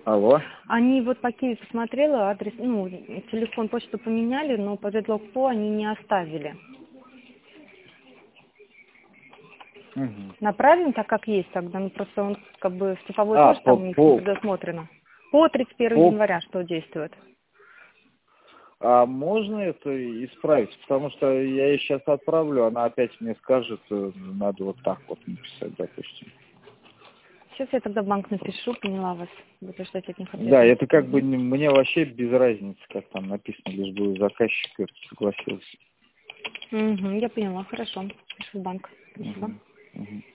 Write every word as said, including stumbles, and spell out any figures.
Алло. Они вот по Киеву посмотрела, адрес, ну, телефон, почту поменяли, но по предлогу они не оставили. Угу. Направим так, как есть тогда, ну просто он как бы в цифровой А, почте по, там не по, предусмотрено. По тридцать первого по, января что действует? а можно это исправить? Потому что я ей сейчас отправлю, она опять мне скажет, э, надо вот так вот написать, допустим. Сейчас я тогда в банк напишу, поняла вас. Буду ждать от них Да, ответа. это как бы не- мне вообще без разницы, как там написано, лишь бы заказчик это согласился. Угу, я поняла, хорошо. Пишу в банк. Спасибо. Угу. Угу.